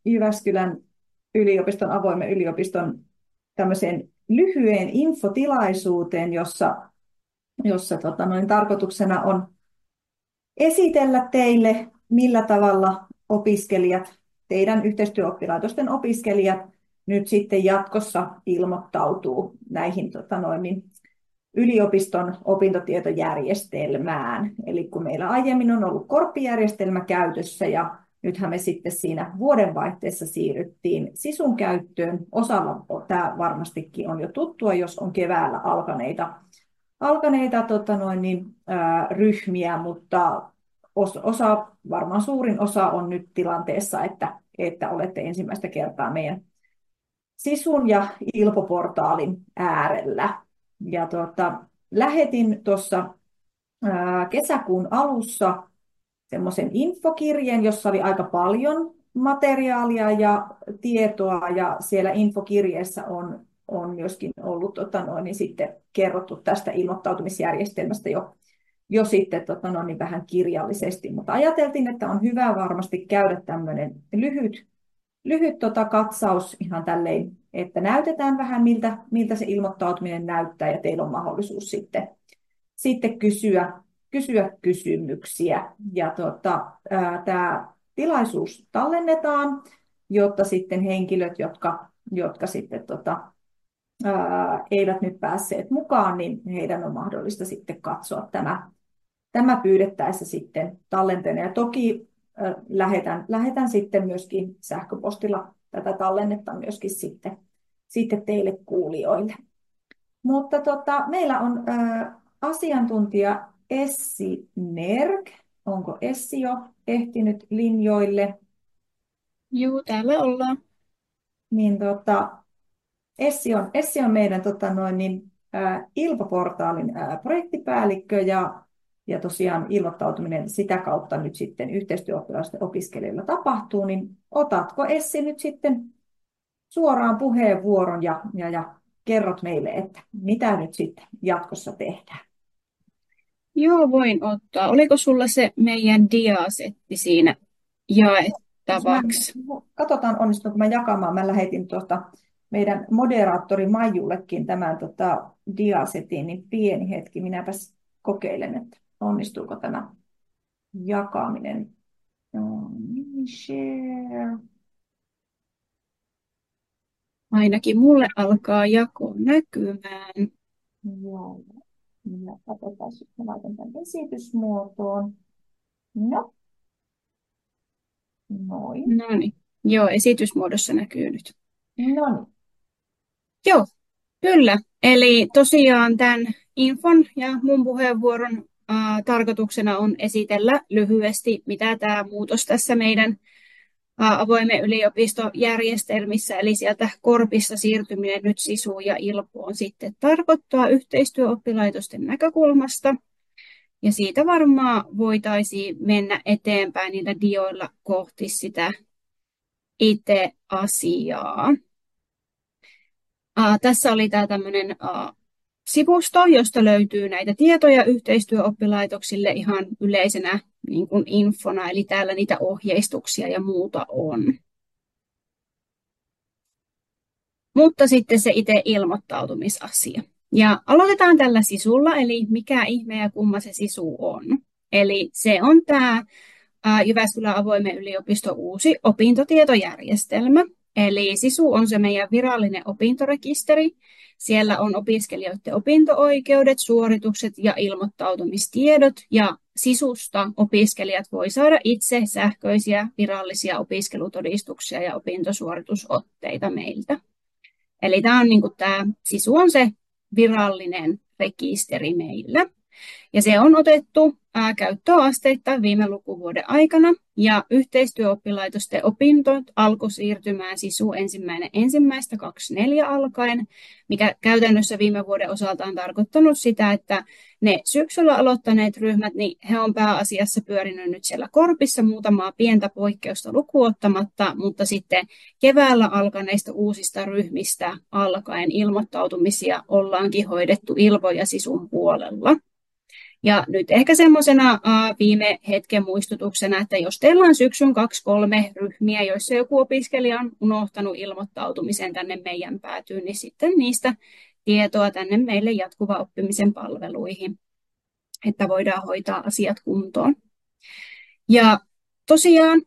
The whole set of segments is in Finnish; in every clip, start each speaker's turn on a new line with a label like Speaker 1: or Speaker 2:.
Speaker 1: Jyväskylän yliopiston, avoimen yliopiston tämmöiseen lyhyeen infotilaisuuteen, jossa tarkoituksena on esitellä teille, millä tavalla opiskelijat, teidän yhteistyöoppilaitosten opiskelijat, nyt sitten jatkossa ilmoittautuu näihin yliopiston opintotietojärjestelmään. Eli kun meillä aiemmin on ollut korppijärjestelmä käytössä ja nythän me sitten siinä vuodenvaihteessa siirryttiin Sisun käyttöön. Osalla tämä varmastikin on jo tuttua, jos on keväällä alkaneita ryhmiä, mutta varmaan suurin osa on nyt tilanteessa, että olette ensimmäistä kertaa meidän Sisun ja Ilpo-portaalin äärellä. Ja lähetin tuossa kesäkuun alussa semmoisen infokirjeen, jossa oli aika paljon materiaalia ja tietoa, ja siellä infokirjeessä on myöskin ollut niin sitten kerrottu tästä ilmoittautumisjärjestelmästä jo sitten vähän kirjallisesti, mutta ajateltiin, että on hyvä varmasti käydä tämmöinen lyhyt katsaus ihan tälleen, että näytetään vähän miltä se ilmoittautuminen näyttää ja teillä on mahdollisuus sitten kysyä kysymyksiä. Ja tämä tilaisuus tallennetaan, jotta sitten henkilöt, jotka sitten eivät nyt päässeet mukaan, niin heidän on mahdollista sitten katsoa tämä pyydettäessä sitten tallenteena. Ja toki lähetän sitten myöskin sähköpostilla tätä tallennetta myöskin sitten teille kuulijoille. Mutta meillä on asiantuntija Essi Nerg. Onko Essi jo ehtinyt linjoille?
Speaker 2: Joo, täällä ollaan.
Speaker 1: Niin Essi on meidän Ilpo-portaalin projektipäällikkö ja tosiaan ilmoittautuminen sitä kautta nyt sitten yhteistyöoppilaisten opiskelijoilla tapahtuu, niin otatko Essi nyt sitten suoraan puheenvuoron ja kerrot meille, että mitä nyt sitten jatkossa tehdään?
Speaker 2: Joo, voin ottaa. Oliko sulla se meidän diasetti siinä jaettavaksi?
Speaker 1: Katsotaan onnistuuko mä jakamaan. Mä lähetin meidän moderaattori Maijullekin tämän diasetin, niin pieni hetki. Minäpäs kokeilen, että onnistuuko tämä jakaminen. No, niin, share.
Speaker 2: Ainakin mulle alkaa jako näkymään.
Speaker 1: Joo. Katsotaan, jos mä laitan tämän esitysmuotoon. No, noin.
Speaker 2: No niin. Joo, esitysmuodossa näkyy nyt.
Speaker 1: No niin.
Speaker 2: Joo, kyllä. Eli tosiaan tämän infon ja mun puheenvuoron tarkoituksena on esitellä lyhyesti, mitä tämä muutos tässä meidän avoimen yliopistojärjestelmissä, eli sieltä Korpissa siirtyminen nyt Sisuun ja Ilpoon sitten tarkoittaa yhteistyöoppilaitosten näkökulmasta. Ja siitä varmaan voitaisiin mennä eteenpäin niillä dioilla kohti sitä itse asiaa. Tässä oli tämä tämmöinen sivusto, josta löytyy näitä tietoja yhteistyöoppilaitoksille ihan yleisenä niin kuin infona, eli täällä niitä ohjeistuksia ja muuta on. Mutta sitten se itse ilmoittautumisasia. Ja aloitetaan tällä sisulla, eli mikä ihme ja kumma se sisu on. Eli se on tämä Jyväskylän avoimen yliopiston uusi opintotietojärjestelmä. Eli SISU on se meidän virallinen opintorekisteri. Siellä on opiskelijoiden opinto-oikeudet, suoritukset ja ilmoittautumistiedot. Ja SISUsta opiskelijat voi saada itse sähköisiä virallisia opiskelutodistuksia ja opintosuoritusotteita meiltä. Eli tämä SISU on se virallinen rekisteri meillä. Ja se on otettu käyttöön asteittain viime lukuvuoden aikana, ja yhteistyöoppilaitosten opintot alkoi siirtymään SISU 1.1.24 alkaen, mikä käytännössä viime vuoden osalta on tarkoittanut sitä, että ne syksyllä aloittaneet ryhmät, niin he on pääasiassa pyörinyt nyt siellä Korpissa muutamaa pientä poikkeusta lukuottamatta, mutta sitten keväällä alkaneista uusista ryhmistä alkaen ilmoittautumisia ollaankin hoidettu Ilpo ja SISUn puolella. Ja nyt ehkä semmoisena viime hetken muistutuksena, että jos teillä on syksyn 2-3 ryhmiä, joissa joku opiskelija on unohtanut ilmoittautumisen tänne meidän päätyyn, niin sitten niistä tietoa tänne meille jatkuva oppimisen palveluihin, että voidaan hoitaa asiat kuntoon. Ja tosiaan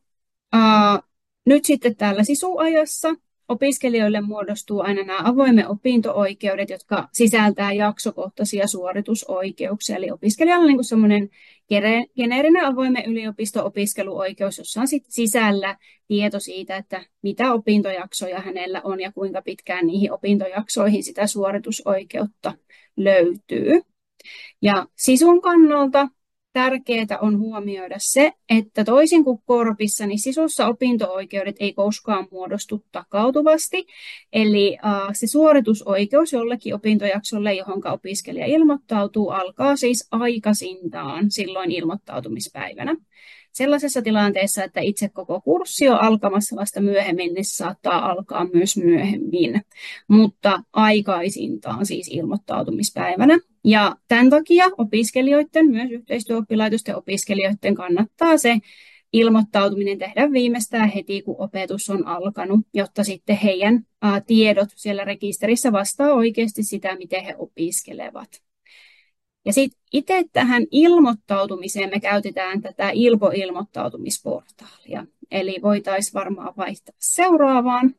Speaker 2: nyt sitten täällä SISU-ajassa opiskelijoille muodostuu aina nämä avoimen opinto-oikeudet, jotka sisältää jaksokohtaisia suoritusoikeuksia. Eli opiskelijalla on niin kuin semmoinen geneerinen avoimen yliopisto-opiskeluoikeus, jossa on sitten sisällä tieto siitä, että mitä opintojaksoja hänellä on ja kuinka pitkään niihin opintojaksoihin sitä suoritusoikeutta löytyy. Ja SISUn kannalta tärkeää on huomioida se, että toisin kuin Korpissa, niin SISUssa opinto-oikeudet ei koskaan muodostu takautuvasti. Eli se suoritusoikeus jollekin opintojaksolle, johon opiskelija ilmoittautuu, alkaa siis aikaisintaan silloin ilmoittautumispäivänä. Sellaisessa tilanteessa, että itse koko kurssi on alkamassa vasta myöhemmin, niin se saattaa alkaa myös myöhemmin, mutta aikaisintaan siis ilmoittautumispäivänä. Ja tämän takia opiskelijoiden, myös yhteistyöoppilaitosten opiskelijoiden kannattaa se ilmoittautuminen tehdä viimeistään heti, kun opetus on alkanut, jotta sitten heidän tiedot siellä rekisterissä vastaa oikeasti sitä, miten he opiskelevat. Ja sitten itse tähän ilmoittautumiseen me käytetään tätä ILPO-ilmoittautumisportaalia. Eli voitaisiin varmaan vaihtaa seuraavaan.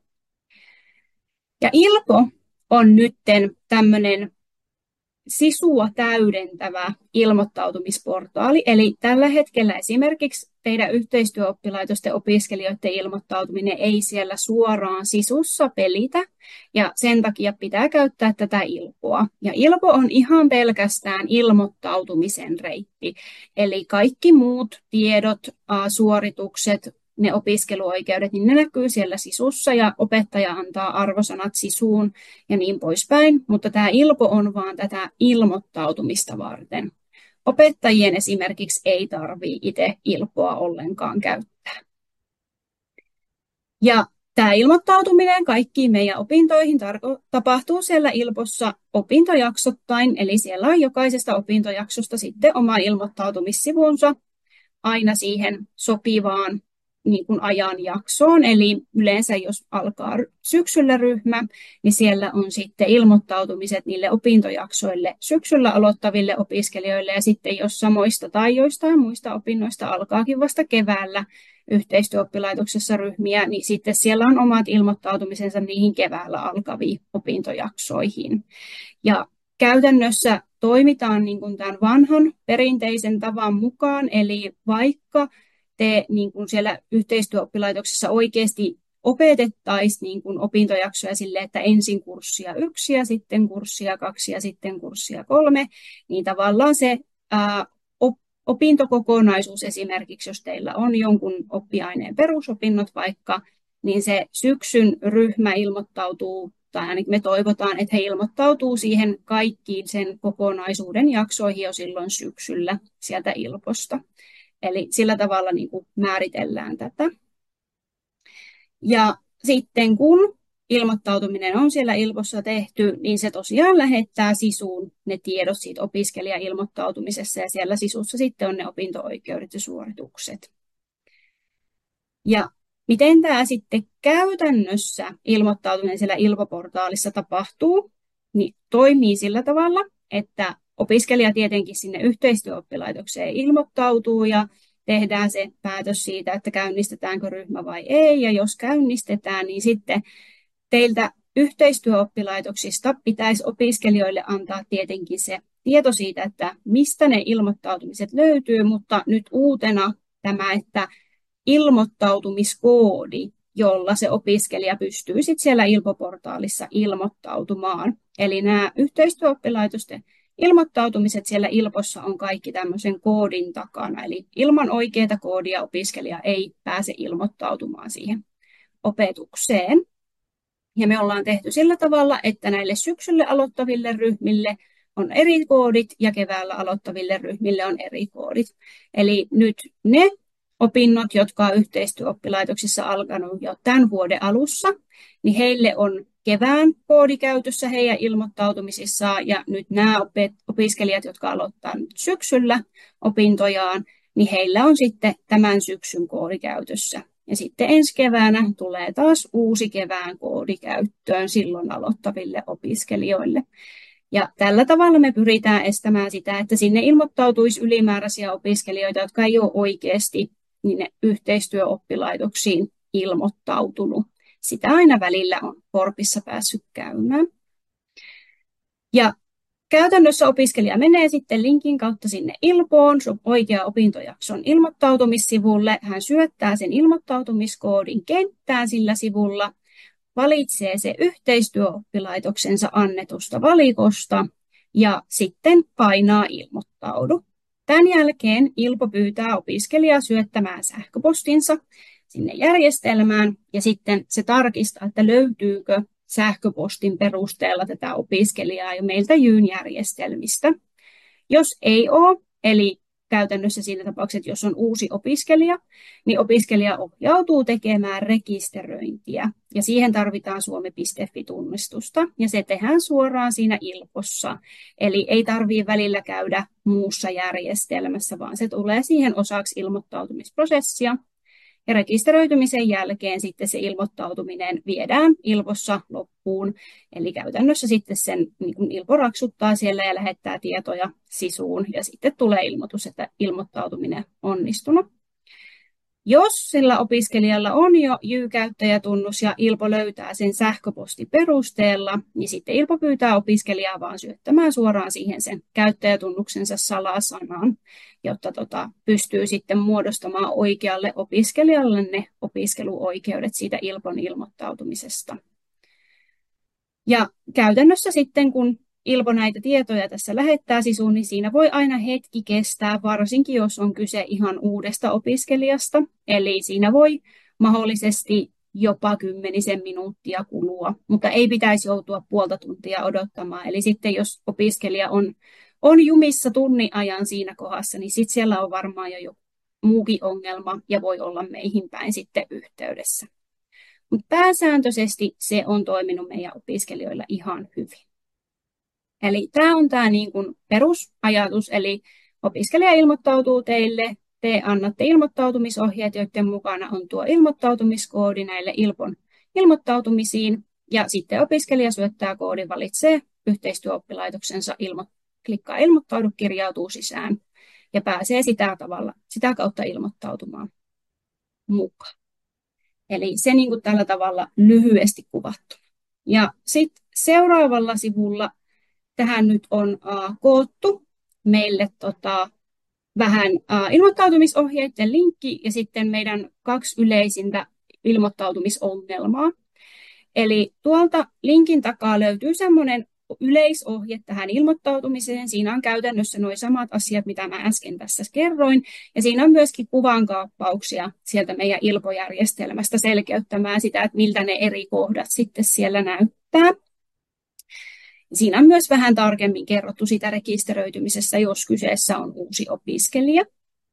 Speaker 2: Ja ILPO on nyt tämmöinen SISUa täydentävä ilmoittautumisportaali. Eli tällä hetkellä esimerkiksi teidän yhteistyöoppilaitosten opiskelijoiden ilmoittautuminen ei siellä suoraan SISUssa pelitä, ja sen takia pitää käyttää tätä ILPOa. Ja ILPO on ihan pelkästään ilmoittautumisen reitti. Eli kaikki muut tiedot, suoritukset, ne opiskeluoikeudet, niin ne näkyy siellä SISUssa ja opettaja antaa arvosanat SISUun ja niin poispäin, mutta tämä ILPO on vaan tätä ilmoittautumista varten. Opettajien esimerkiksi ei tarvitse itse ILPOa ollenkaan käyttää. Ja tämä ilmoittautuminen kaikkiin meidän opintoihin tapahtuu siellä ILPOssa opintojaksottain, eli siellä on jokaisesta opintojaksosta sitten oma ilmoittautumissivunsa aina siihen sopivaan niin kuin ajanjaksoon, eli yleensä jos alkaa syksyllä ryhmä, niin siellä on sitten ilmoittautumiset niille opintojaksoille syksyllä aloittaville opiskelijoille, ja sitten jos samoista tai joistain muista opinnoista alkaakin vasta keväällä yhteistyöoppilaitoksessa ryhmiä, niin sitten siellä on omat ilmoittautumisensa niihin keväällä alkaviin opintojaksoihin. Ja käytännössä toimitaan niin kuin tämän vanhan perinteisen tavan mukaan, eli vaikka te niin kuin siellä yhteistyöoppilaitoksessa oikeasti opetettaisiin niin kuin opintojaksoja sille, että ensin kurssia 1 ja sitten kurssia 2 ja sitten kurssia 3, niin tavallaan se opintokokonaisuus esimerkiksi, jos teillä on jonkun oppiaineen perusopinnot vaikka, niin se syksyn ryhmä ilmoittautuu, tai ainakin me toivotaan, että he ilmoittautuu siihen kaikkiin sen kokonaisuuden jaksoihin jo silloin syksyllä sieltä ILPOsta. Eli sillä tavalla niin kuin määritellään tätä. Ja sitten kun ilmoittautuminen on siellä ILPOssa tehty, niin se tosiaan lähettää SISUun ne tiedot siitä opiskelija-ilmoittautumisessa, ja siellä SISUssa sitten on ne opinto-oikeudet ja suoritukset. Ja miten tämä sitten käytännössä ilmoittautuminen siellä ILPO-portaalissa tapahtuu, niin toimii sillä tavalla, että opiskelija tietenkin sinne yhteistyöoppilaitokseen ilmoittautuu ja tehdään se päätös siitä, että käynnistetäänkö ryhmä vai ei. Ja jos käynnistetään, niin sitten teiltä yhteistyöoppilaitoksista pitäisi opiskelijoille antaa tietenkin se tieto siitä, että mistä ne ilmoittautumiset löytyy, mutta nyt uutena tämä, että ilmoittautumiskoodi, jolla se opiskelija pystyy sitten siellä ILPO-portaalissa ilmoittautumaan. Eli nämä yhteistyöoppilaitosten ilmoittautumiset siellä ILPOssa on kaikki tämmöisen koodin takana, eli ilman oikeaa koodia opiskelija ei pääse ilmoittautumaan siihen opetukseen. Ja me ollaan tehty sillä tavalla, että näille syksylle aloittaville ryhmille on eri koodit ja keväällä aloittaville ryhmille on eri koodit. Eli nyt ne opinnot, jotka on yhteistyöoppilaitoksissa alkanut jo tämän vuoden alussa, niin heille on kevään koodi käytössä heidän ilmoittautumisissaan, ja nyt nämä opiskelijat, jotka aloittaa nyt syksyllä opintojaan, niin heillä on sitten tämän syksyn koodi käytössä. Ja sitten ensi keväänä tulee taas uusi kevään koodi käyttöön silloin aloittaville opiskelijoille. Ja tällä tavalla me pyritään estämään sitä, että sinne ilmoittautuisi ylimääräisiä opiskelijoita, jotka ei ole oikeasti niin yhteistyöoppilaitoksiin ilmoittautunut. Sitä aina välillä on Korpissa päässyt käymään. Ja käytännössä opiskelija menee sitten linkin kautta sinne Ilpoon, sun oikea opintojakson ilmoittautumissivulle. Hän syöttää sen ilmoittautumiskoodin kenttään sillä sivulla, valitsee se yhteistyöoppilaitoksensa annetusta valikosta ja sitten painaa ilmoittaudu. Tämän jälkeen Ilpo pyytää opiskelijaa syöttämään sähköpostinsa sinne järjestelmään ja sitten se tarkistaa, että löytyykö sähköpostin perusteella tätä opiskelijaa jo meiltä Jyn järjestelmistä. Jos ei ole, eli käytännössä siinä tapauksessa, että jos on uusi opiskelija, niin opiskelija ohjautuu tekemään rekisteröintiä. Ja siihen tarvitaan suomi.fi-tunnistusta, ja se tehdään suoraan siinä Ilpossa. Eli ei tarvitse välillä käydä muussa järjestelmässä, vaan se tulee siihen osaksi ilmoittautumisprosessia. Ja rekisteröitymisen jälkeen sitten se ilmoittautuminen viedään Ilpossa loppuun. Eli käytännössä sitten sen niin Ilpo raksuttaa siellä ja lähettää tietoja sisuun. Ja sitten tulee ilmoitus, että ilmoittautuminen on onnistunut. Jos sillä opiskelijalla on jo Jy-käyttäjätunnus ja Ilpo löytää sen sähköpostin perusteella, niin sitten Ilpo pyytää opiskelijaa vaan syöttämään suoraan siihen sen käyttäjätunnuksensa salasanan, jotta pystyy sitten muodostamaan oikealle opiskelijalle ne opiskeluoikeudet siitä Ilpon ilmoittautumisesta. Ja käytännössä sitten, kun Ilpo näitä tietoja tässä lähettää sisuun, niin siinä voi aina hetki kestää, varsinkin jos on kyse ihan uudesta opiskelijasta. Eli siinä voi mahdollisesti jopa 10 minuuttia kulua, mutta ei pitäisi joutua puolta tuntia odottamaan. Eli sitten jos opiskelija on jumissa tunnin ajan siinä kohdassa, niin sitten siellä on varmaan jo joku muukin ongelma ja voi olla meihin päin sitten yhteydessä. Mutta pääsääntöisesti se on toiminut meidän opiskelijoilla ihan hyvin. Eli tämä on tämä niin kuin perusajatus, eli opiskelija ilmoittautuu teille, te annatte ilmoittautumisohjeet, joiden mukana on tuo ilmoittautumiskoodi näille Ilpon ilmoittautumisiin, ja sitten opiskelija syöttää koodin, valitsee yhteistyöoppilaitoksensa, klikkaa ilmoittaudu, kirjautuu sisään, ja pääsee sitä kautta ilmoittautumaan mukaan. Eli se niin kuin tällä tavalla lyhyesti kuvattu. Ja sitten seuraavalla sivulla tähän nyt on koottu meille vähän ilmoittautumisohjeiden linkki ja sitten meidän 2 yleisintä ilmoittautumisongelmaa. Eli tuolta linkin takaa löytyy semmoinen yleisohje tähän ilmoittautumiseen. Siinä on käytännössä nuo samat asiat, mitä mä äsken tässä kerroin. Ja siinä on myöskin kuvankaappauksia sieltä meidän Ilpo-järjestelmästä selkeyttämään sitä, että miltä ne eri kohdat sitten siellä näyttää. Siinä on myös vähän tarkemmin kerrottu sitä rekisteröitymisestä, jos kyseessä on uusi opiskelija.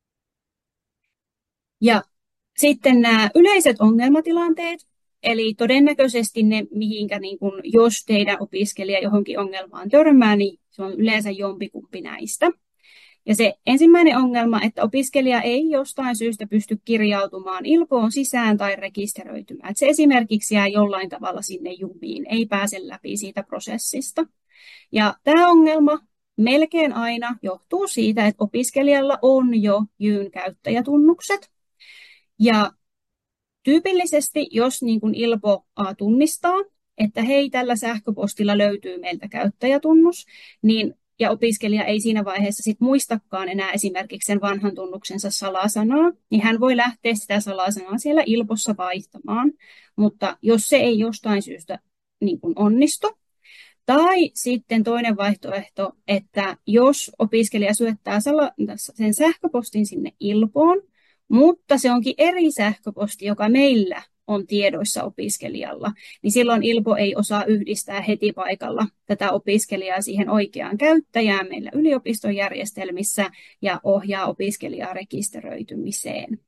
Speaker 2: Ja sitten nämä yleiset ongelmatilanteet, eli todennäköisesti ne, mihinkä niin kun, jos teidän opiskelija johonkin ongelmaan törmää, niin se on yleensä jompikumpi näistä. Ja se ensimmäinen ongelma, että opiskelija ei jostain syystä pysty kirjautumaan Ilpoon sisään tai rekisteröitymään. Että se esimerkiksi jää jollain tavalla sinne jumiin, ei pääse läpi siitä prosessista. Ja tämä ongelma melkein aina johtuu siitä, että opiskelijalla on jo Jyn käyttäjätunnukset. Ja tyypillisesti, jos niin kuin Ilpo tunnistaa, että hei, tällä sähköpostilla löytyy meiltä käyttäjätunnus, niin ja opiskelija ei siinä vaiheessa sit muistakaan enää esimerkiksi sen vanhan tunnuksensa salasanaa, niin hän voi lähteä sitä salasanaa siellä Ilpossa vaihtamaan. Mutta jos se ei jostain syystä niin kuin onnistu, tai sitten toinen vaihtoehto, että jos opiskelija syöttää sen sähköpostin sinne Ilpoon, mutta se onkin eri sähköposti, joka meillä on tiedoissa opiskelijalla, niin silloin Ilpo ei osaa yhdistää heti paikalla tätä opiskelijaa siihen oikeaan käyttäjään meillä yliopiston järjestelmissä ja ohjaa opiskelijaa rekisteröitymiseen.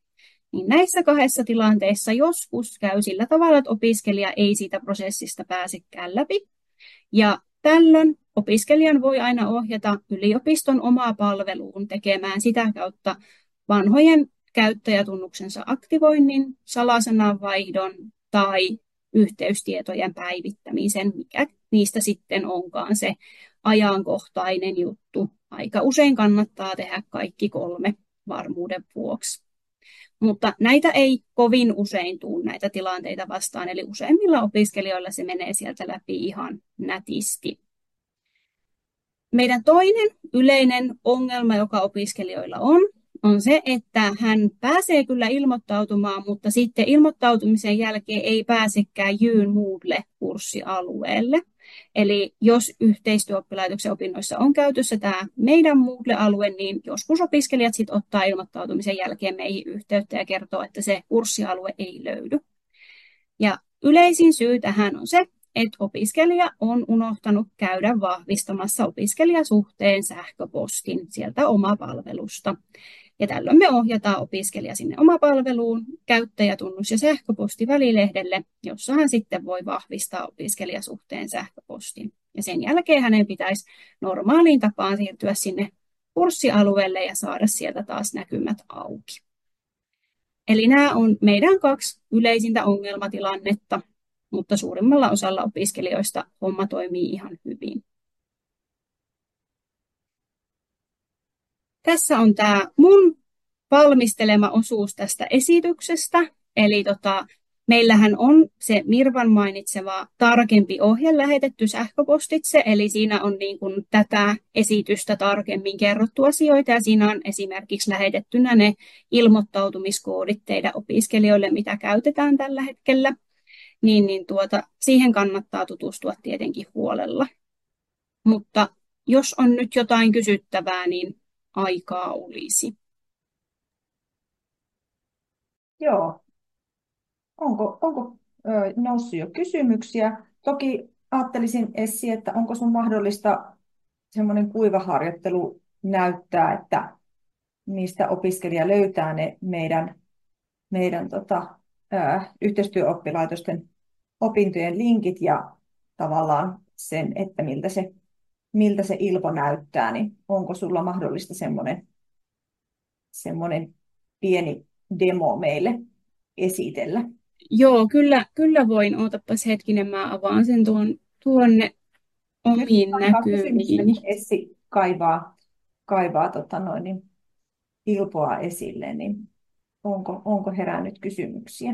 Speaker 2: Niin näissä kahdessa tilanteessa joskus käy sillä tavalla, että opiskelija ei siitä prosessista pääsekään läpi. Ja tällöin opiskelijan voi aina ohjata yliopiston omaa palveluun tekemään sitä kautta vanhojen käyttäjätunnuksensa aktivoinnin, salasananvaihdon tai yhteystietojen päivittämisen, mikä niistä sitten onkaan se ajankohtainen juttu. Aika usein kannattaa tehdä kaikki kolme varmuuden vuoksi. Mutta näitä ei kovin usein tule näitä tilanteita vastaan, eli useimmilla opiskelijoilla se menee sieltä läpi ihan nätisti. Meidän toinen yleinen ongelma, joka opiskelijoilla on se, että hän pääsee kyllä ilmoittautumaan, mutta sitten ilmoittautumisen jälkeen ei pääsekään Jyn Moodle-kurssialueelle. Eli jos yhteistyöoppilaitoksen opinnoissa on käytössä tämä meidän Moodle-alue, niin joskus opiskelijat sitten ottaa ilmoittautumisen jälkeen meihin yhteyttä ja kertoo, että se kurssialue ei löydy. Ja yleisin syy tähän on se, että opiskelija on unohtanut käydä vahvistamassa opiskelijasuhteen sähköpostin sieltä omapalvelusta. Ja tällöin me ohjataan opiskelija sinne omapalveluun, käyttäjätunnus- ja sähköpostivälilehdelle, jossa hän sitten voi vahvistaa opiskelijasuhteen sähköpostin. Ja sen jälkeen hänen pitäisi normaaliin tapaan siirtyä sinne kurssialueelle ja saada sieltä taas näkymät auki. Eli nämä on meidän kaksi yleisintä ongelmatilannetta, mutta suurimmalla osalla opiskelijoista homma toimii ihan hyvin. Tässä on tämä mun valmistelema osuus tästä esityksestä. Eli meillähän on se Mirvan mainitseva tarkempi ohje lähetetty sähköpostitse, eli siinä on niin kuin tätä esitystä tarkemmin kerrottu asioita, ja siinä on esimerkiksi lähetettynä ne ilmoittautumiskoodit teidän opiskelijoille, mitä käytetään tällä hetkellä, niin siihen kannattaa tutustua tietenkin huolella. Mutta jos on nyt jotain kysyttävää, niin aikaa olisi.
Speaker 1: Joo. Onko noussut jo kysymyksiä? Toki ajattelisin, Essi, että onko sun mahdollista semmoinen kuivaharjoittelu näyttää, että mistä opiskelija löytää ne meidän yhteistyöoppilaitosten opintojen linkit ja tavallaan sen, että miltä se Ilpo näyttää, niin onko sulla mahdollista semmoinen pieni demo meille esitellä?
Speaker 2: Joo, kyllä voin. Ootapas hetkinen, mä avaan sen tuonne omiin näkymiini.
Speaker 1: Essi kaivaa niin Ilpoa esille, niin onko herännyt kysymyksiä?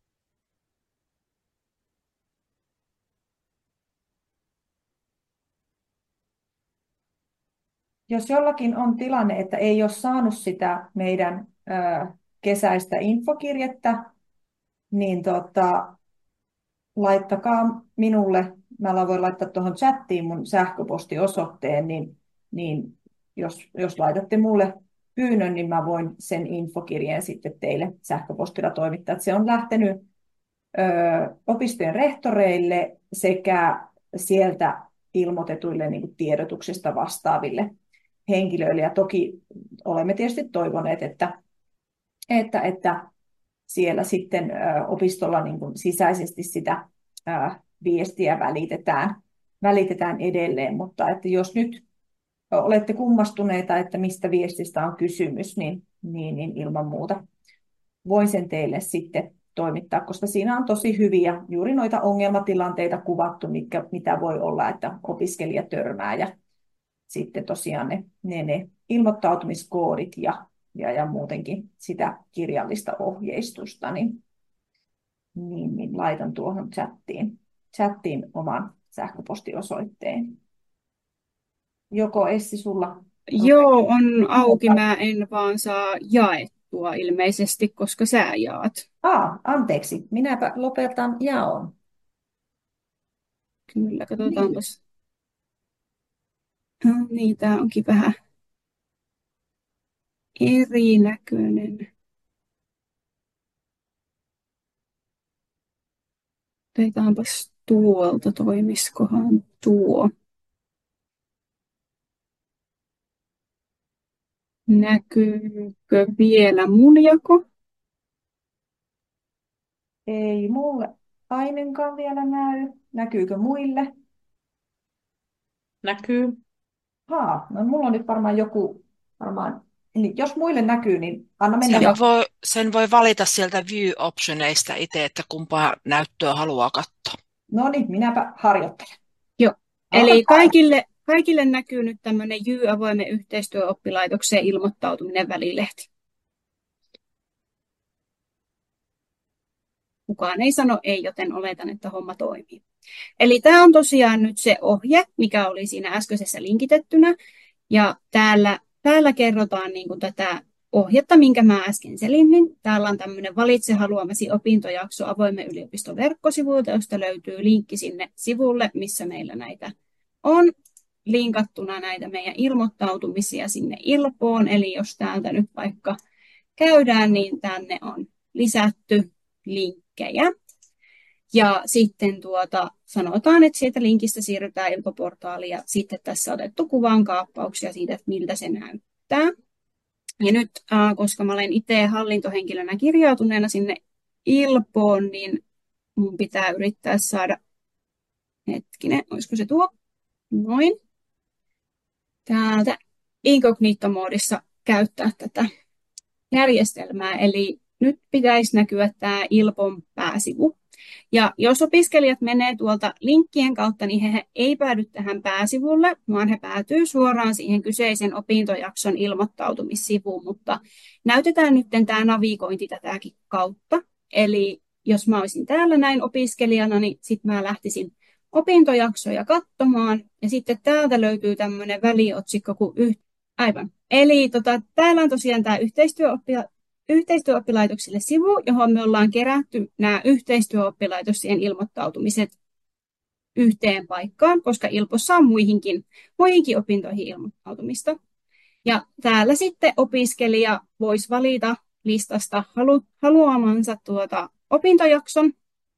Speaker 1: Jos jollakin on tilanne, että ei ole saanut sitä meidän kesäistä infokirjettä, niin laittakaa minulle, mä voin laittaa tuohon chattiin mun sähköpostiosoitteen, niin jos laitatte mulle pyynnön, niin mä voin sen infokirjeen sitten teille sähköpostilla toimittaa. Että se on lähtenyt opistojen rehtoreille sekä sieltä ilmoitetuille niin kuin tiedotuksesta vastaaville henkilöille. Ja toki olemme tietysti toivoneet, että siellä sitten opistolla niin kuin sisäisesti sitä viestiä välitetään edelleen. Mutta että jos nyt olette kummastuneita, että mistä viestistä on kysymys, niin ilman muuta voin sen teille sitten toimittaa, koska siinä on tosi hyviä juuri noita ongelmatilanteita kuvattu, mitä voi olla, että opiskelija törmää ja sitten tosiaan ne ilmoittautumiskoodit ja muutenkin sitä kirjallista ohjeistusta, niin laitan tuohon chattiin oman sähköpostiosoitteen. Joko Essi sulla?
Speaker 2: Joo, on auki. Mä en vaan saa jaettua ilmeisesti, koska sä jaat.
Speaker 1: Anteeksi. Minäpä lopetan jaon.
Speaker 2: Kyllä, katsotaanpas. Niin, tää onkin vähän erinäköinen. Otetaanpas tuolta, toimiskohan tuo. Näkyykö vielä mun jako?
Speaker 1: Ei mulle ainakaan vielä näy. Näkyykö muille?
Speaker 3: Näkyy.
Speaker 1: No mulla on nyt varmaan joku, niin jos muille näkyy, niin anna mennä
Speaker 3: Sen
Speaker 1: vaan.
Speaker 3: voi, sen voi valita sieltä view-optioneista itse, että kumpaa näyttöä haluaa katsoa.
Speaker 1: No niin, minäpä harjoittelen.
Speaker 2: Joo. Eli
Speaker 1: Alkakaa.
Speaker 2: kaikille näkyy nyt tämmöinen avoimen yhteistyöoppilaitokseen ilmoittautuminen välilehti. Kukaan ei sano ei, joten oletan, että homma toimii. Eli tämä on tosiaan nyt se ohje, mikä oli siinä äskeisessä linkitettynä. Ja täällä kerrotaan niin kuin tätä ohjetta, minkä mä äsken selitin. Täällä on tämmöinen valitse haluamasi opintojakso avoimen yliopiston verkkosivuilta, josta löytyy linkki sinne sivulle, missä meillä näitä on linkattuna näitä meidän ilmoittautumisia sinne Ilpoon. Eli jos täältä nyt vaikka käydään, niin tänne on lisätty linkkejä. Ja sitten sanotaan, että sieltä linkistä siirrytään Ilpo-portaaliin ja sitten tässä on otettu kuvan kaappauksia siitä, että miltä se näyttää. Ja nyt, koska mä olen itse hallintohenkilönä kirjautuneena sinne Ilpoon, niin mun pitää yrittää saada, olisiko se tuo? Noin. Täältä incognito-moodissa käyttää tätä järjestelmää, eli nyt pitäisi näkyä tämä Ilpon pääsivu. Ja jos opiskelijat menee tuolta linkkien kautta, niin he ei päädy tähän pääsivulle, vaan he päätyy suoraan siihen kyseisen opintojakson ilmoittautumissivuun, mutta näytetään nyt tämä navigointi tätäkin kautta. Eli jos mä olisin täällä näin opiskelijana, niin sitten mä lähtisin opintojaksoja katsomaan, ja sitten täältä löytyy tämmöinen väliotsikko kuin aivan. Eli täällä on tosiaan tämä yhteistyöoppilaitoksille sivu, johon me ollaan kerätty nämä yhteistyöoppilaitoksien ilmoittautumiset yhteen paikkaan, koska Ilpossa on muihinkin opintoihin ilmoittautumista. Ja täällä sitten opiskelija voisi valita listasta haluamansa opintojakson.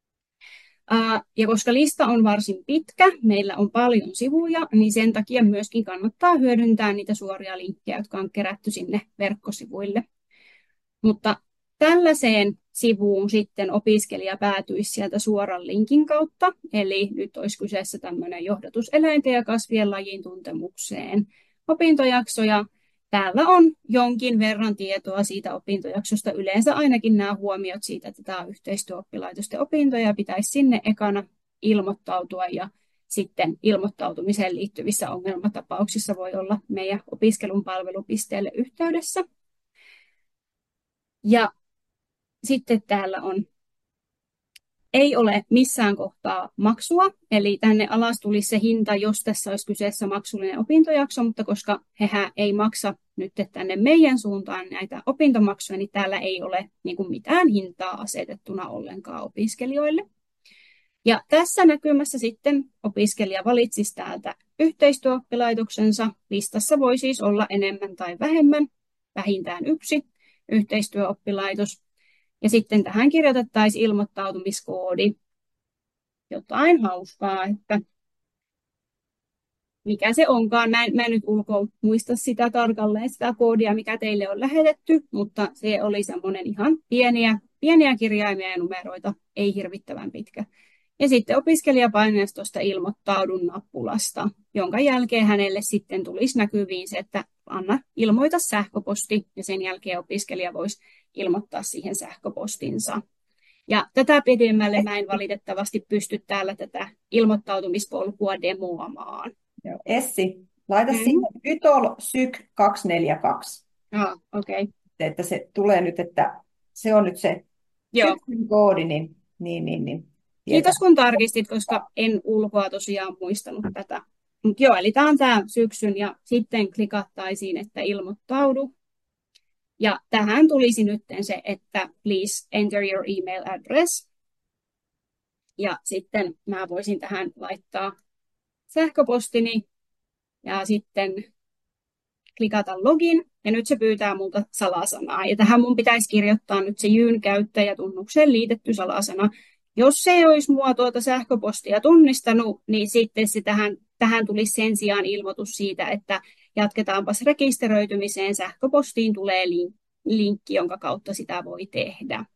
Speaker 2: Ja koska lista on varsin pitkä, meillä on paljon sivuja, niin sen takia myöskin kannattaa hyödyntää niitä suoria linkkejä, jotka on kerätty sinne verkkosivuille. Mutta tällaiseen sivuun sitten opiskelija päätyisi sieltä suoran linkin kautta, eli nyt olisi kyseessä tämmöinen johdatus eläinten ja kasvien lajin tuntemukseen opintojaksoja. Täällä on jonkin verran tietoa siitä opintojaksosta, yleensä ainakin nämä huomiot siitä, että tämä on yhteistyöoppilaitosten opintoja, pitäisi sinne ekana ilmoittautua ja sitten ilmoittautumiseen liittyvissä ongelmatapauksissa voi olla meidän opiskelun palvelupisteelle yhteydessä. Ja sitten täällä ei ole missään kohtaa maksua, eli tänne alas tulisi se hinta, jos tässä olisi kyseessä maksullinen opintojakso, mutta koska hehän ei maksa nyt tänne meidän suuntaan näitä opintomaksuja, niin täällä ei ole niin kuin mitään hintaa asetettuna ollenkaan opiskelijoille. Ja tässä näkymässä sitten opiskelija valitsisi täältä yhteistyöoppilaitoksensa. Listassa voi siis olla enemmän tai vähemmän, vähintään yksi yhteistyöoppilaitos. Ja sitten tähän kirjoitettaisiin ilmoittautumiskoodi. Jotain hauskaa, että mikä se onkaan. Mä en nyt ulkoa muista sitä tarkalleen, sitä koodia, mikä teille on lähetetty, mutta se oli semmoinen ihan pieniä kirjaimia ja numeroita, ei hirvittävän pitkä. Ja sitten opiskelija painaisi tuosta ilmoittaudun nappulasta, jonka jälkeen hänelle sitten tulisi näkyviin se, että ilmoita sähköposti, ja sen jälkeen opiskelija voisi ilmoittaa siihen sähköpostinsa. Ja tätä pidemmälle mä en valitettavasti pysty täällä tätä ilmoittautumispolkua demoamaan.
Speaker 1: Joo. Essi, laita sinne YTOL SYK 242.
Speaker 2: Okei.
Speaker 1: Että se tulee nyt, että se on nyt se syksyn koodi, niin.
Speaker 2: Kiitos kun tarkistit, koska en ulkoa tosiaan muistanut tätä. Mut joo, eli tämä on tämä syksyn ja sitten klikattaisiin, että ilmoittaudu. Ja tähän tulisi nyt se, että please enter your email address. Ja sitten mä voisin tähän laittaa sähköpostini ja sitten klikata login. Ja nyt se pyytää multa salasanaa. Ja tähän mun pitäisi kirjoittaa nyt se Jyn käyttäjätunnukseen liitetty salasana. Jos se ei olisi mua sähköpostia tunnistanut, niin sitten se tähän tulisi sen sijaan ilmoitus siitä, että jatketaanpas rekisteröitymiseen. Sähköpostiin tulee linkki, jonka kautta sitä voi tehdä.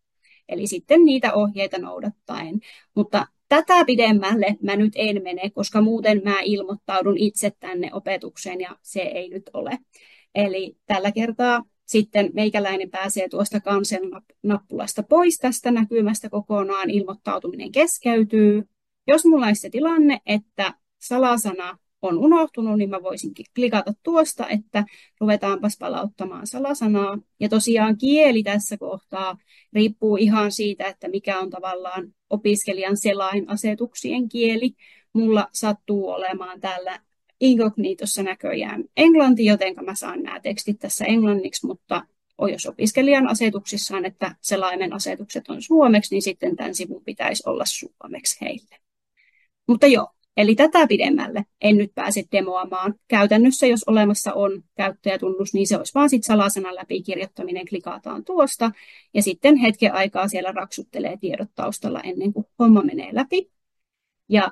Speaker 2: Eli sitten niitä ohjeita noudattaen. Mutta tätä pidemmälle mä nyt en mene, koska muuten mä ilmoittaudun itse tänne opetukseen ja se ei nyt ole. Eli tällä kertaa sitten meikäläinen pääsee tuosta kansen nappulasta pois tästä näkymästä kokonaan, ilmoittautuminen keskeytyy. Jos mulla olisi se tilanne, että salasana on unohtunut, niin mä voisinkin klikata tuosta, että ruvetaanpas palauttamaan salasanaa. Ja tosiaan kieli tässä kohtaa riippuu ihan siitä, että mikä on tavallaan opiskelijan selainasetuksien kieli. Mulla sattuu olemaan täällä incognitossa näköjään englanti, joten mä saan nämä tekstit tässä englanniksi, mutta jos opiskelijan asetuksissa on, että selaimen asetukset on suomeksi, niin sitten tämän sivun pitäisi olla suomeksi heille. Mutta joo, eli tätä pidemmälle en nyt pääse demoamaan. Käytännössä, jos olemassa on käyttäjätunnus, niin se olisi vaan sitten salasanan läpikirjoittaminen, klikataan tuosta, ja sitten hetken aikaa siellä raksuttelee tiedot taustalla ennen kuin homma menee läpi. Ja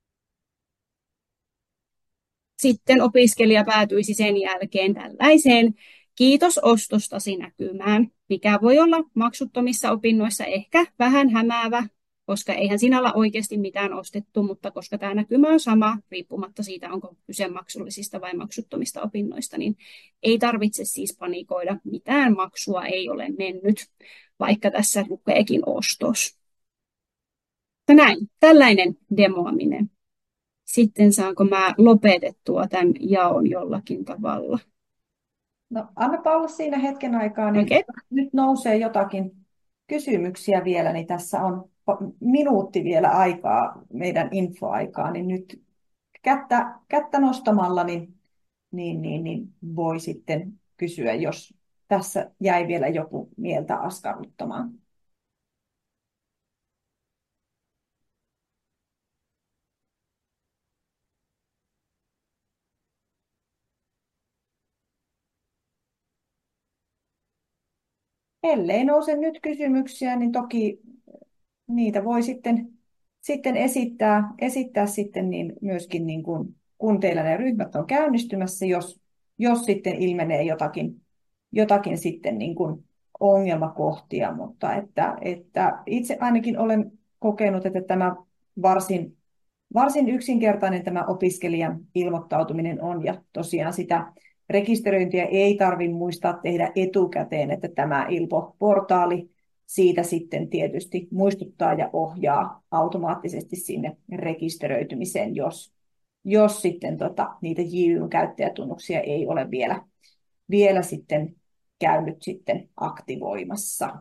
Speaker 2: sitten opiskelija päätyisi sen jälkeen tällaiseen kiitos ostostasi näkymään, mikä voi olla maksuttomissa opinnoissa ehkä vähän hämäävä, koska eihän siinä olla oikeasti mitään ostettu, mutta koska tämä näkymä on sama, riippumatta siitä, onko kyse maksullisista vai maksuttomista opinnoista, niin ei tarvitse siis panikoida, mitään maksua ei ole mennyt, vaikka tässä lukeekin ostos. Näin, tällainen demoaminen. Sitten saanko mä lopetettua tämän jaon jollakin tavalla?
Speaker 1: No, annapa olla siinä hetken aikaa, niin
Speaker 2: Okay.
Speaker 1: nyt nousee jotakin kysymyksiä vielä, niin tässä on minuutti vielä aikaa, meidän infoaikaa, niin nyt kättä nostamalla niin voi sitten kysyä, jos tässä jäi vielä joku mieltä askarruttamaan. Ellei nouse nyt kysymyksiä, niin toki niitä voi sitten esittää sitten niin myöskin niin kun teillä ne ryhmät on käynnistymässä, jos sitten ilmenee jotakin sitten niin kuin ongelmakohtia, mutta että itse ainakin olen kokenut, että tämä varsin yksinkertainen tämä opiskelijan ilmoittautuminen on, ja tosiaan sitä rekisteröintiä ei tarvitse muistaa tehdä etukäteen, että tämä ILPO-portaali siitä sitten tietysti muistuttaa ja ohjaa automaattisesti sinne rekisteröitymiseen, jos sitten niitä JY-käyttäjätunnuksia ei ole vielä sitten käynyt sitten aktivoimassa.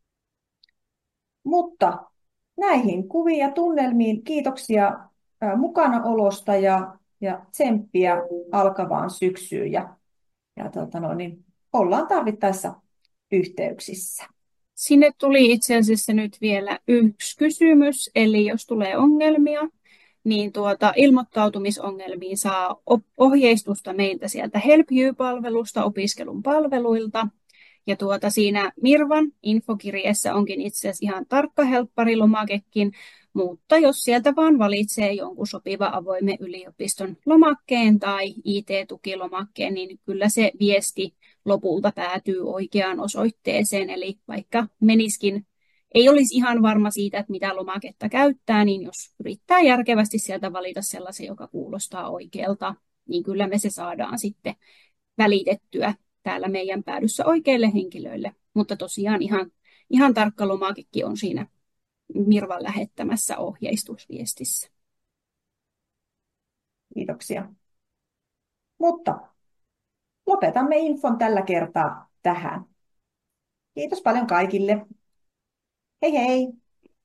Speaker 1: Mutta näihin kuviin ja tunnelmiin kiitoksia mukanaolosta ja tsemppiä alkavaan syksyyn ja niin ollaan tarvittaessa yhteyksissä.
Speaker 2: Sinne tuli itse asiassa nyt vielä yksi kysymys, eli jos tulee ongelmia, niin ilmoittautumisongelmiin saa ohjeistusta meiltä sieltä Help You-palvelusta, opiskelun palveluilta. Ja siinä Mirvan infokirjeessä onkin itse asiassa ihan tarkka helpparilomakekin, mutta jos sieltä vaan valitsee jonkun sopiva avoimen yliopiston lomakkeen tai IT-tukilomakkeen, niin kyllä se viesti lopulta päätyy oikeaan osoitteeseen. Eli vaikka meniskin, ei olisi ihan varma siitä, että mitä lomaketta käyttää, niin jos yrittää järkevästi sieltä valita sellaisen, joka kuulostaa oikealta, niin kyllä me se saadaan sitten välitettyä täällä meidän päädyssä oikeille henkilöille. Mutta tosiaan ihan tarkka lomakekin on siinä Mirvan lähettämässä ohjeistusviestissä.
Speaker 1: Kiitoksia. Mutta lopetamme infon tällä kertaa tähän. Kiitos paljon kaikille. Hei hei!